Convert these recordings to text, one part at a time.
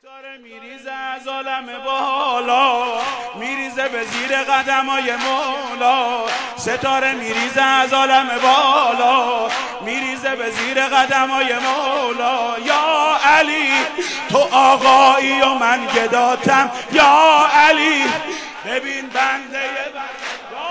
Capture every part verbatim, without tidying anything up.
ستاره میریزه از عالم بالا، میریزه به زیر قدمای مولا. ستاره میریزه از عالم بالا، میریزه به زیر قدمای مولا. یا علی تو آقایی و من گداتم، یا علی ببین بنده بنده.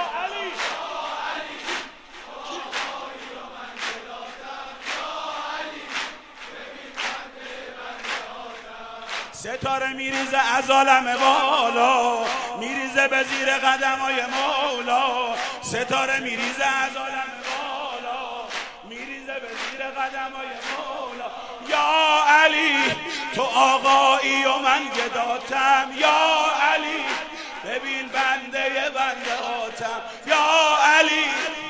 ستاره میریزه از عالم بالا، میریزه به زیر قدمای مولا. ستاره میریزه از عالم بالا، میریزه به زیر قدمای مولا. یا علی تو آقایی و من گداتم، یا علی ببین بنده بنده هاتم. یا علی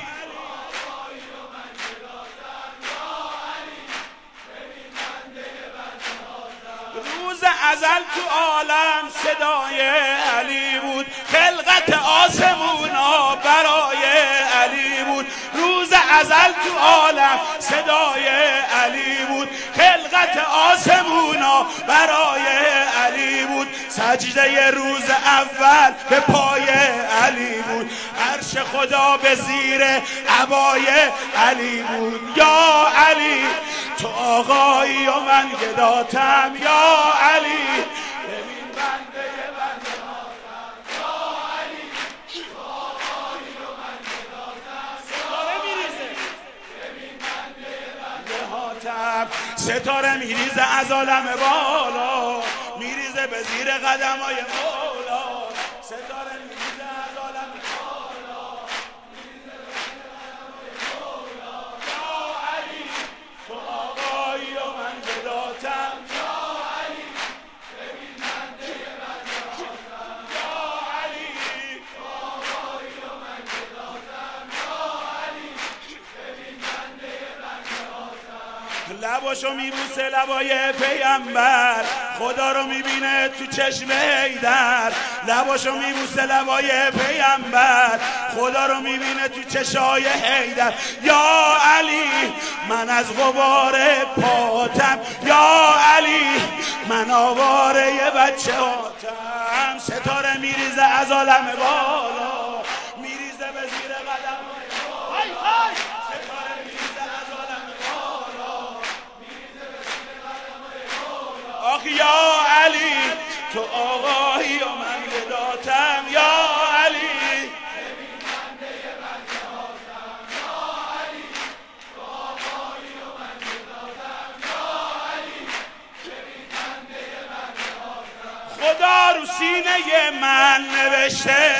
روز ازل تو عالم صدای علی بود، خلقت آسمونا برای علی بود. روز ازل تو عالم صدای علی بود، خلقت آسمونا برای علی بود. سجده روز اول به پای علی بود، عرش خدا به زیر عبای علی بود. یا علی تو آقایی و من گداتم، یا علی ببین بنده بنده هاتم. یا علی تو آقایی و من گداتم، ستاره میریزه ببین بنده بنده هاتم. ستاره میریزه از عالم بالا، میریزه به زیر قدمای مولا. ستاره میریزه از عالم بالا، میریزه به زیر قدمای مولا. یا علی تو آقایی و من گداتم، یا علی ببین بنده بنده هاتم. یا علی تو آقایی و من گداتم، یا علی ببین بنده بنده هاتم. لباشو میبوسه لبای پیامبر، خدا رو میبینه تو چشم حیدر. لباشو میبوسه لبای پیامبر، خدا رو میبینه تو چشای حیدر. یا علی من از غبار پاتم، یا علی من آواره بچه هاتم. ستاره میریزه از عالم بالا، میریزه به زیر قدم. ستاره میریزه از عالم بالا، میریزه به زیر قدم. آخ یا علی تو آقایی و من گداتم، یا علی ببین بنده بنده هاتم. یا علی تو آقایی و من گداتم، یا علی ببین بنده بنده هاتم. خدا رو سینه من نوشته،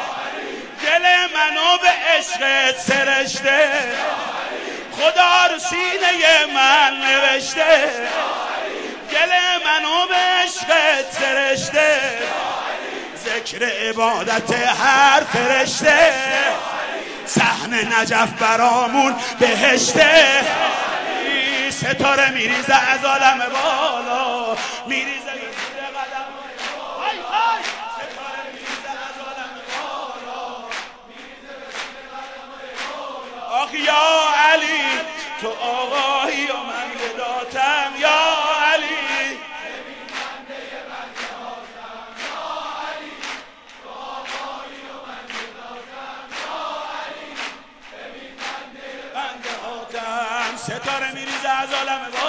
دل منو به عشقت سرشته. خدا رو سینه من نوشته، دل منو به عشقت سرشته. ذکر عبادت هر فرشته، صحن نجف برامون بهشته. ستاره میریزه از عالم بالا، میریزه به زیر قدمای مولا. ستاره میریزه از عالم بالا، میریزه به زیر قدمای مولا. آخ یا علی تو آقایی و من گداتم، یا علی ببین بنده بنده هاتم. یا علی تو آقایی و من گداتم، یا علی ببین بنده بنده هاتم. ستاره میریزه از عالم